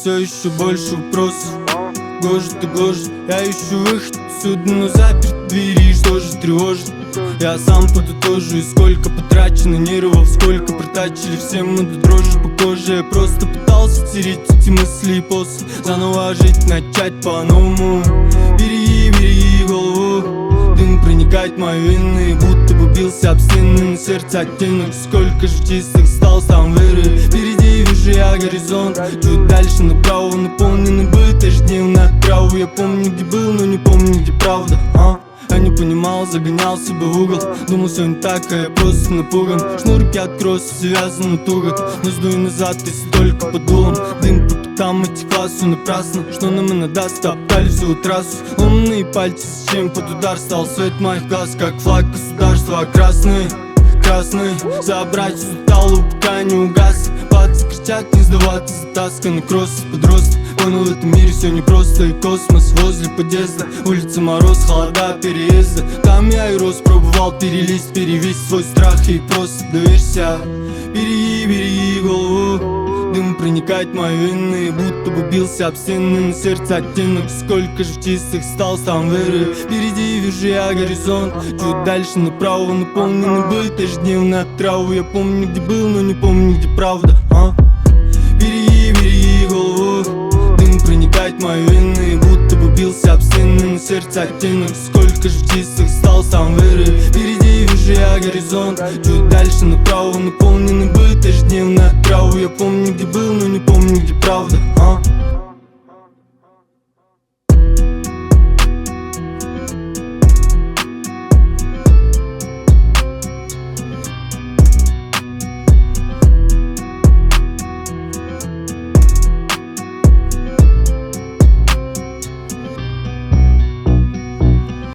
все еще больше вопросов. Гложет и гложет, я ищу выход отсюда, но заперт двери, и что же тревожит? Я сам подытожу, и сколько потрачено нервов, сколько протачили все мы до дрожи по коже. Я просто пытался стереть эти мысли и после заново жить, начать по-новому. Береги голову, дым проникает в мои вены, будто бы бился об стены, на сердце оттенок. Сколько же чистых стал сам веры. Впереди вижу я горизонт, чуть дальше направо наполненный быт, ежедневно отправу. Я помню, где был, но не помню, где правда. Я не понимал, загонял себя в угол, думал, все не так, а я просто напуган. Шнурки от кросса связаны туго, но сдуй назад, если только под дулом. Дым по пятам отекла, все напрасно. Что нам и надаст, топтали всю трассу. Умные пальцы, с чем под удар стал свет моих глаз, как флаг государства. А красный, забрать всю талу, пока не угас. Пацы кричат, не сдаваться, затасканный кросс, подросток. Понял, в этом мире все непросто, и космос возле подъезда. Улица, мороз, холода, переезда. Там я и рос, пробовал перелезть, перевесить свой страх и просто доверься. Береги голову, дым проникает в мои вены, будто бы бился об стены, на сердце оттенок. Сколько же чистых стал сам веры. Впереди вижу я горизонт, чуть дальше направо наполненный быт, ежедневно от травы. Я помню, где был, но не помню, где правда. Береги голову, дым проникает в мои вены, будто бы бился об стены, на сердце оттенок. Сколько же чистых стал сам веры. Впереди вижу я горизонт, чуть дальше направо наполненный быт, ежедневно от травы. Я помню, где был, но не помню, где правда.